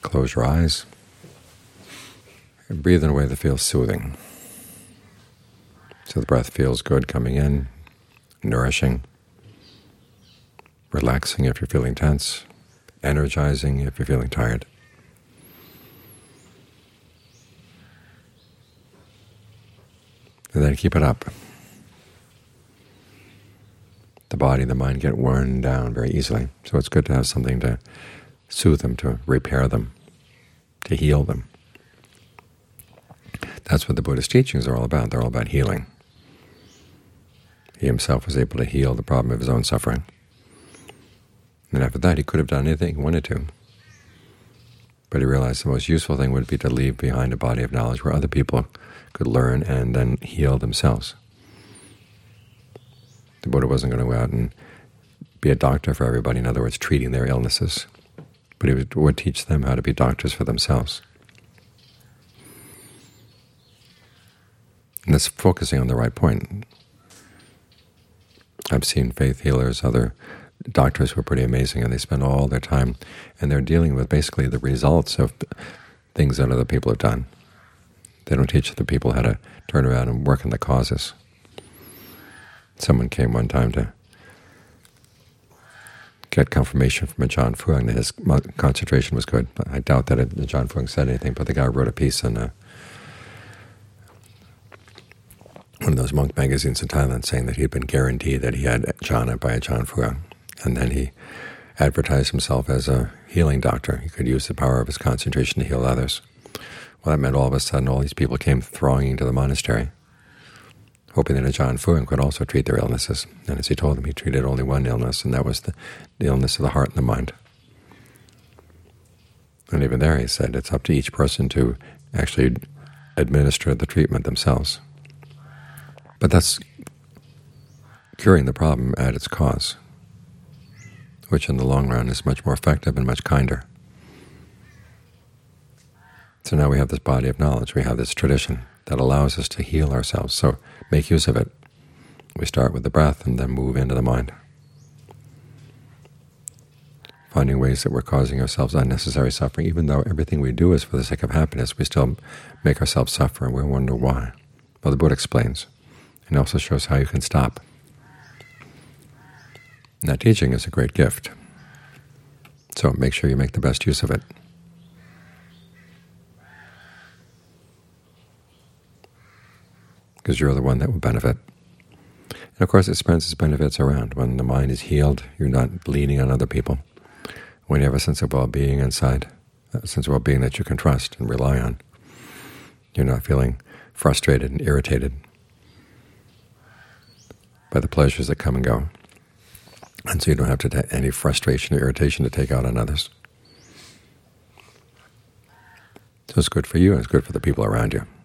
Close your eyes and breathe in a way that feels soothing. So the breath feels good coming in, nourishing, relaxing if you're feeling tense, energizing if you're feeling tired. And then keep it up. The body and the mind get worn down very easily, so it's good to have something to soothe them, to repair them, to heal them. That's what the Buddhist teachings are all about. They're all about healing. He himself was able to heal the problem of his own suffering. And after that, he could have done anything he wanted to. But he realized the most useful thing would be to leave behind a body of knowledge where other people could learn and then heal themselves. The Buddha wasn't going to go out and be a doctor for everybody, in other words, treating their illnesses. But he would teach them how to be doctors for themselves. And that's focusing on the right point. I've seen faith healers, other doctors who are pretty amazing, and they spend all their time, and they're dealing with basically the results of things that other people have done. They don't teach the people how to turn around and work on the causes. Someone came one time to get confirmation from Ajaan Fuang that his concentration was good. I doubt that Ajaan Fuang said anything, but the guy wrote a piece in one of those monk magazines in Thailand saying that he had been guaranteed that he had jhana by Ajaan Fuang. And then he advertised himself as a healing doctor. He could use the power of his concentration to heal others. Well, that meant all of a sudden all these people came thronging to the monastery, hoping that Ajaan Fuang could also treat their illnesses. And as he told them, he treated only one illness, and that was the illness of the heart and the mind. And even there he said it's up to each person to actually administer the treatment themselves. But that's curing the problem at its cause, which in the long run is much more effective and much kinder. So now we have this body of knowledge, we have this tradition that allows us to heal ourselves. So make use of it. We start with the breath and then move into the mind, finding ways that we're causing ourselves unnecessary suffering. Even though everything we do is for the sake of happiness, we still make ourselves suffer, and we wonder why. Well, the Buddha explains, and also shows how you can stop. And that teaching is a great gift, so make sure you make the best use of it. Because you're the one that will benefit. And of course it spreads its benefits around. When the mind is healed, you're not bleeding on other people. When you have a sense of well-being inside, a sense of well-being that you can trust and rely on, you're not feeling frustrated and irritated by the pleasures that come and go. And so you don't have to have any frustration or irritation to take out on others. So it's good for you and it's good for the people around you.